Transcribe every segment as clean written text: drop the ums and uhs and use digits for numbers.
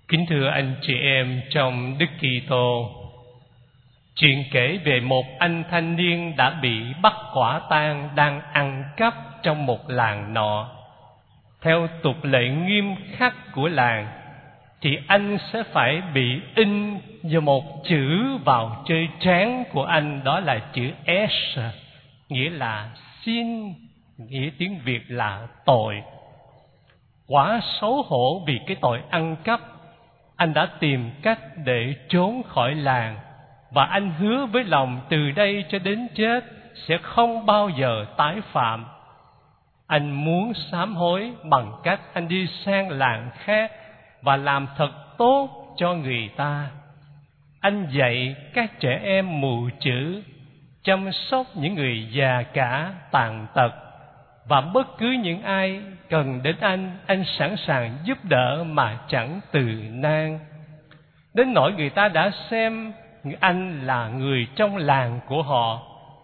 Kính thưa anh chị em trong Đức Kitô, chuyện kể về một anh thanh niên đã bị bắt quả tang đang ăn cắp trong một làng nọ. Theo tục lệ nghiêm khắc của làng thì anh sẽ phải bị in vào một chữ vào trên trán của anh, đó là chữ S, nghĩa là sin, nghĩa tiếng Việt là tội. Quá xấu hổ vì cái tội ăn cắp, anh đã tìm cách để trốn khỏi làng, và anh hứa với lòng từ đây cho đến chết sẽ không bao giờ tái phạm. Anh muốn sám hối bằng cách anh đi sang làng khác và làm thật tốt cho người ta. Anh dạy các trẻ em mù chữ, chăm sóc những người già cả tàn tật, và bất cứ những ai cần đến anh sẵn sàng giúp đỡ mà chẳng từ nan. Đến nỗi người ta đã xem anh là người trong làng của họ.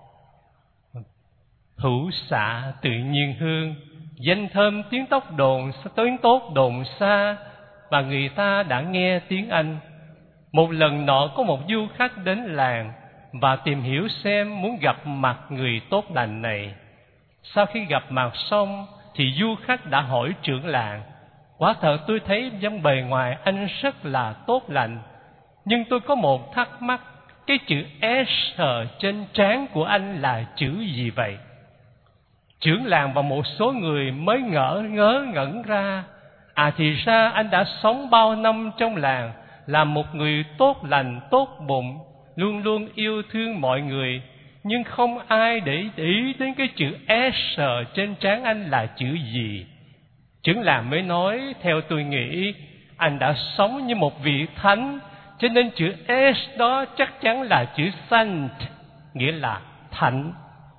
Hữu xạ tự nhiên hương, danh thơm tiếng tốt đồn xa, và người ta đã nghe tiếng anh. Một lần nọ có một du khách đến làng và tìm hiểu xem muốn gặp mặt người tốt lành này. Sau khi gặp mặt xong thì du khách đã hỏi trưởng làng: quả thật tôi thấy trong bề ngoài anh rất là tốt lành, nhưng tôi có một thắc mắc, cái chữ S trên trán của anh là chữ gì vậy? Trưởng làng và một số người mới ngỡ ngẩn ra. Thì ra anh đã sống bao năm trong làng, là một người tốt lành, tốt bụng, luôn luôn yêu thương mọi người, nhưng không ai để ý đến cái chữ S trên trán anh là chữ gì. Trưởng làng mới nói: theo tôi nghĩ anh đã sống như một vị thánh, cho nên chữ S đó chắc chắn là chữ Saint, nghĩa là thánh.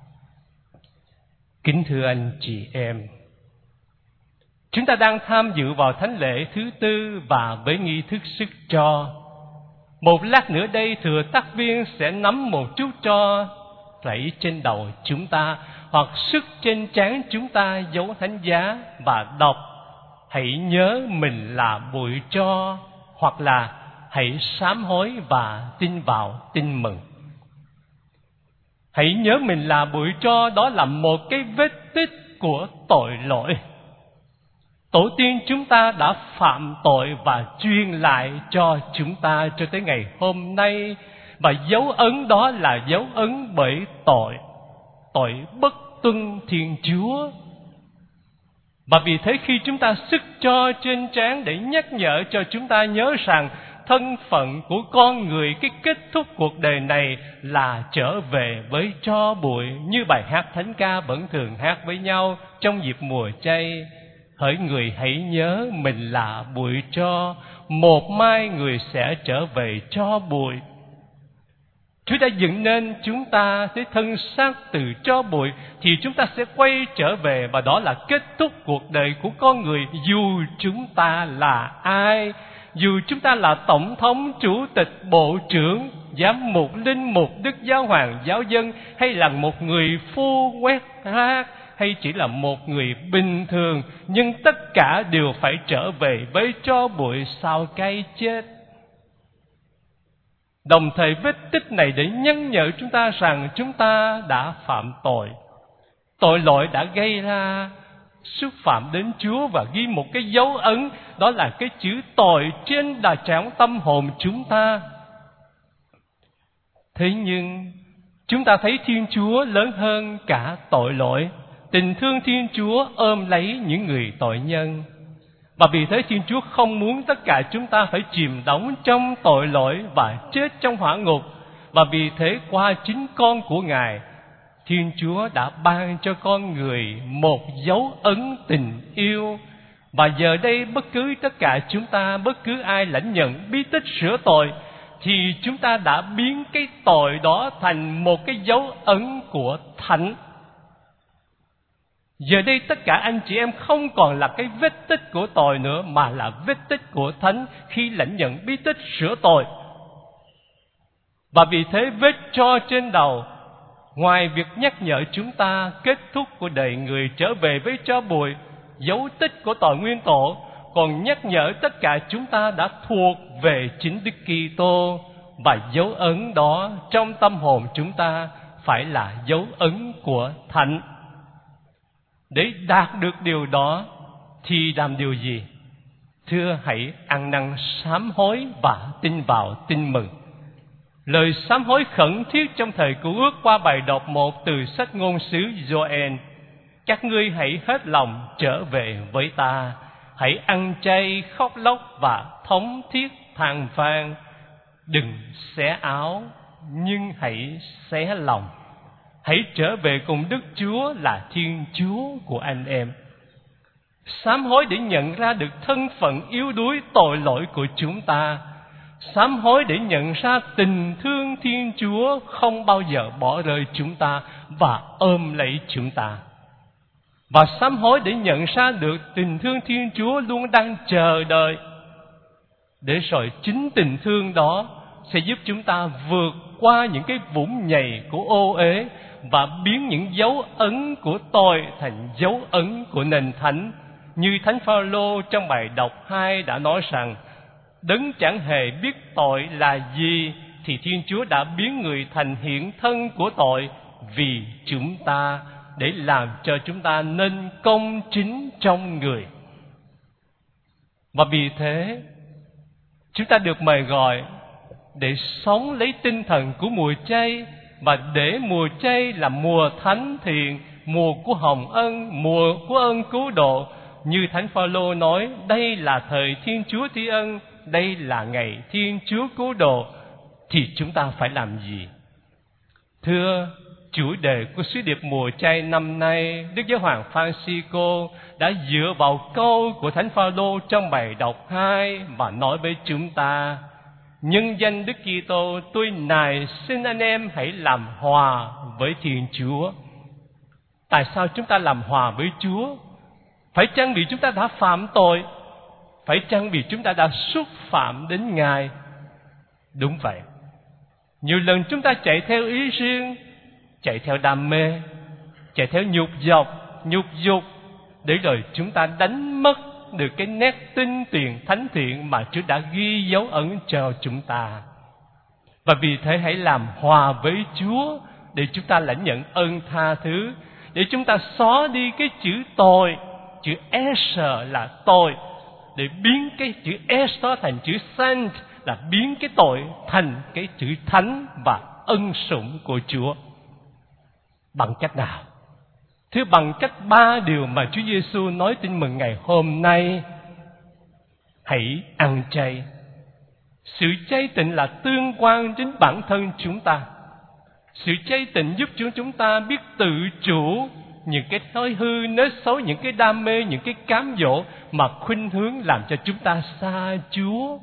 Kính thưa anh chị em, chúng ta đang tham dự vào thánh lễ thứ tư và với nghi thức sức tro. Một lát nữa đây thừa tác viên sẽ nắm một chút tro rảy trên đầu chúng ta, hoặc sức trên trán chúng ta dấu thánh giá và đọc: hãy nhớ mình là bụi tro, hoặc là hãy sám hối và tin vào tin mừng. Hãy nhớ mình là bụi tro, đó là một cái vết tích của tội lỗi. Tổ tiên chúng ta đã phạm tội và truyền lại cho chúng ta cho tới ngày hôm nay, và dấu ấn đó là dấu ấn bởi tội bất tuân Thiên Chúa. Và vì thế khi chúng ta sức tro trên trán để nhắc nhở cho chúng ta nhớ rằng thân phận của con người, cái kết thúc cuộc đời này là trở về với tro bụi, như bài hát thánh ca vẫn thường hát với nhau trong dịp mùa chay: hỡi người hãy nhớ mình là bụi tro, một mai người sẽ trở về tro bụi. Chúa đã dựng nên chúng ta với thân xác từ tro bụi, thì chúng ta sẽ quay trở về, và đó là kết thúc cuộc đời của con người. Dù chúng ta là ai, dù chúng ta là tổng thống, chủ tịch, bộ trưởng, giám mục, linh mục, đức giáo hoàng, giáo dân, hay là một người phu quét rác, hay chỉ là một người bình thường, nhưng tất cả đều phải trở về với tro bụi sau cái chết. Đồng thời vết tích này để nhắc nhở chúng ta rằng chúng ta đã phạm tội. Tội lỗi đã gây ra xúc phạm đến Chúa và ghi một cái dấu ấn, đó là cái chữ tội trên đà trán tâm hồn chúng ta. Thế nhưng chúng ta thấy Thiên Chúa lớn hơn cả tội lỗi. Tình thương Thiên Chúa ôm lấy những người tội nhân, và vì thế Thiên Chúa không muốn tất cả chúng ta phải chìm đắm trong tội lỗi và chết trong hỏa ngục. Và vì thế qua chính con của Ngài, Thiên Chúa đã ban cho con người một dấu ấn tình yêu. Và giờ đây bất cứ tất cả chúng ta, bất cứ ai lãnh nhận bí tích sửa tội, thì chúng ta đã biến cái tội đó thành một cái dấu ấn của thánh. Giờ đây tất cả anh chị em không còn là cái vết tích của tội nữa, mà là vết tích của thánh khi lãnh nhận bí tích sửa tội. Và vì thế vết tro trên đầu, ngoài việc nhắc nhở chúng ta kết thúc của đời người trở về với tro bụi, dấu tích của tội nguyên tổ, còn nhắc nhở tất cả chúng ta đã thuộc về chính Đức Kitô, và dấu ấn đó trong tâm hồn chúng ta phải là dấu ấn của Thánh. Để đạt được điều đó thì làm điều gì? Thưa, hãy ăn năn sám hối và tin vào tin mừng. Lời sám hối khẩn thiết trong thời Cựu Ước qua bài đọc 1 từ sách ngôn sứ Gioan: các ngươi hãy hết lòng trở về với ta, hãy ăn chay, khóc lóc và thống thiết than van. Đừng xé áo, nhưng hãy xé lòng. Hãy trở về cùng Đức Chúa là Thiên Chúa của anh em. Sám hối để nhận ra được thân phận yếu đuối tội lỗi của chúng ta. Sám hối để nhận ra tình thương Thiên Chúa không bao giờ bỏ rơi chúng ta và ôm lấy chúng ta. Và sám hối để nhận ra được tình thương Thiên Chúa luôn đang chờ đợi, để rồi chính tình thương đó sẽ giúp chúng ta vượt qua những cái vũng nhầy của ô uế và biến những dấu ấn của tội thành dấu ấn của nền thánh. Như Thánh Phaolô trong bài đọc 2 đã nói rằng: đấng chẳng hề biết tội là gì thì Thiên Chúa đã biến người thành hiện thân của tội vì chúng ta, để làm cho chúng ta nên công chính trong người. Và vì thế chúng ta được mời gọi để sống lấy tinh thần của mùa chay, và để mùa chay là mùa thánh thiện, mùa của hồng ân, mùa của ơn cứu độ. Như Thánh Phaolô nói, đây là thời Thiên Chúa thi ân, đây là ngày Thiên Chúa cứu độ. Thì chúng ta phải làm gì? Thưa, chủ đề của sứ điệp mùa chay năm nay, Đức Giáo hoàng Francisco đã dựa vào câu của Thánh Phaolô trong bài đọc 2 và nói với chúng ta: nhân danh Đức Kitô, tôi nài xin anh em hãy làm hòa với Thiên Chúa. Tại sao chúng ta làm hòa với Chúa? Phải chăng vì chúng ta đã phạm tội? Phải chăng vì chúng ta đã xúc phạm đến Ngài? Đúng vậy. Nhiều lần chúng ta chạy theo ý riêng, chạy theo đam mê, chạy theo nhục dục, để rồi chúng ta đánh mất được cái nét tinh tuyền thánh thiện mà Chúa đã ghi dấu ấn cho chúng ta. Và vì thế hãy làm hòa với Chúa để chúng ta lãnh nhận ơn tha thứ, để chúng ta xóa đi cái chữ tội, chữ S là tội, để biến cái chữ S đó thành chữ saint, là biến cái tội thành cái chữ thánh và ân sủng của Chúa. Bằng cách nào? Thưa, bằng cách 3 điều mà Chúa Giêsu nói tin mừng ngày hôm nay. Hãy ăn chay. Sự chay tịnh là tương quan đến bản thân chúng ta. Sự chay tịnh giúp chúng ta biết tự chủ những cái thói hư, nết xấu, những cái đam mê, những cái cám dỗ mà khuynh hướng làm cho chúng ta xa Chúa.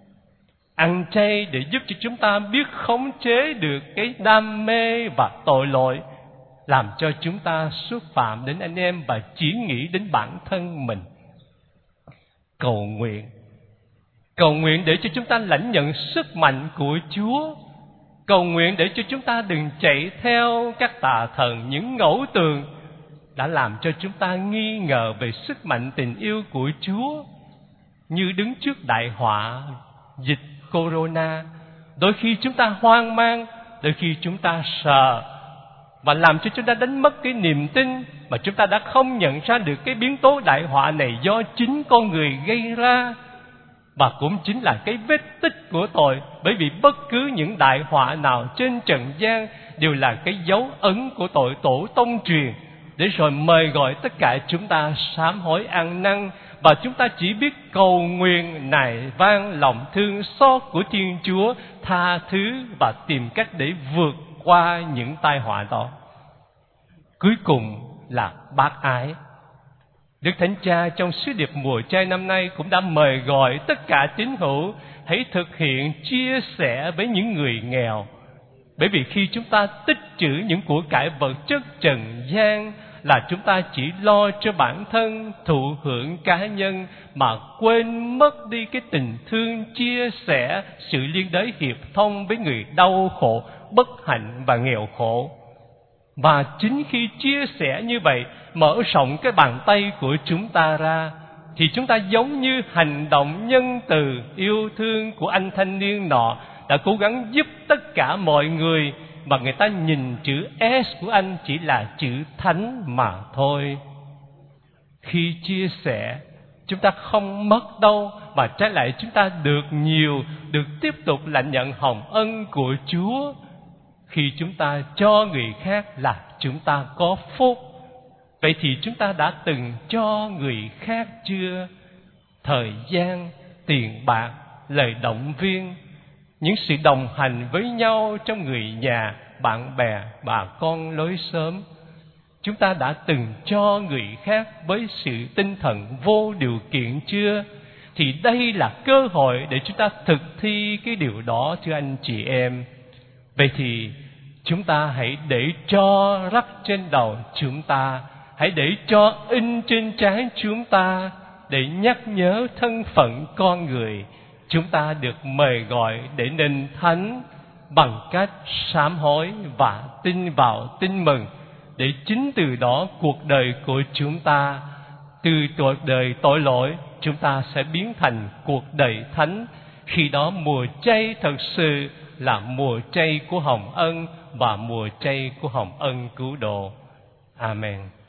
Ăn chay để giúp cho chúng ta biết khống chế được cái đam mê và tội lỗi, làm cho chúng ta xúc phạm đến anh em và chỉ nghĩ đến bản thân mình. Cầu nguyện để cho chúng ta lãnh nhận sức mạnh của Chúa. Cầu nguyện để cho chúng ta đừng chạy theo các tà thần, những ngẫu tường đã làm cho chúng ta nghi ngờ về sức mạnh tình yêu của Chúa. Như đứng trước đại họa dịch Corona, đôi khi chúng ta hoang mang, đôi khi chúng ta sợ, và làm cho chúng ta đánh mất cái niềm tin, mà chúng ta đã không nhận ra được cái biến tố đại họa này do chính con người gây ra, và cũng chính là cái vết tích của tội. Bởi vì bất cứ những đại họa nào trên trần gian đều là cái dấu ấn của tội tổ tông truyền, để rồi mời gọi tất cả chúng ta sám hối ăn năn, và chúng ta chỉ biết cầu nguyện nài vang lòng thương xót của Thiên Chúa, tha thứ và tìm cách để vượt qua những tai họa đó. Cuối cùng là bác ái. Đức Thánh Cha trong sứ điệp mùa chay năm nay cũng đã mời gọi tất cả tín hữu hãy thực hiện chia sẻ với những người nghèo. Bởi vì khi chúng ta tích trữ những của cải vật chất trần gian là chúng ta chỉ lo cho bản thân, thụ hưởng cá nhân, mà quên mất đi cái tình thương chia sẻ, sự liên đới hiệp thông với người đau khổ, bất hạnh và nghèo khổ. Và chính khi chia sẻ như vậy, mở rộng cái bàn tay của chúng ta ra, thì chúng ta giống như hành động nhân từ yêu thương của anh thanh niên nọ đã cố gắng giúp tất cả mọi người, mà người ta nhìn chữ S của anh chỉ là chữ thánh mà thôi. Khi chia sẻ, chúng ta không mất đâu, mà trái lại chúng ta được nhiều, được tiếp tục lãnh nhận hồng ân của Chúa. Khi chúng ta cho người khác là chúng ta có phúc. Vậy thì chúng ta đã từng cho người khác chưa? Thời gian, tiền bạc, lời động viên, những sự đồng hành với nhau trong người nhà, bạn bè, bà con lối xóm. Chúng ta đã từng cho người khác với sự tinh thần vô điều kiện chưa? Thì đây là cơ hội để chúng ta thực thi cái điều đó, thưa anh chị em. Vậy thì chúng ta hãy để cho rắc trên đầu chúng ta, hãy để cho in trên trán chúng ta, để nhắc nhớ thân phận con người. Chúng ta được mời gọi để nên thánh bằng cách sám hối và tin vào tin mừng, để chính từ đó cuộc đời của chúng ta, từ cuộc đời tội lỗi, chúng ta sẽ biến thành cuộc đời thánh. Khi đó mùa chay thật sự là mùa chay của hồng ân và mùa chay của hồng ân cứu độ. Amen.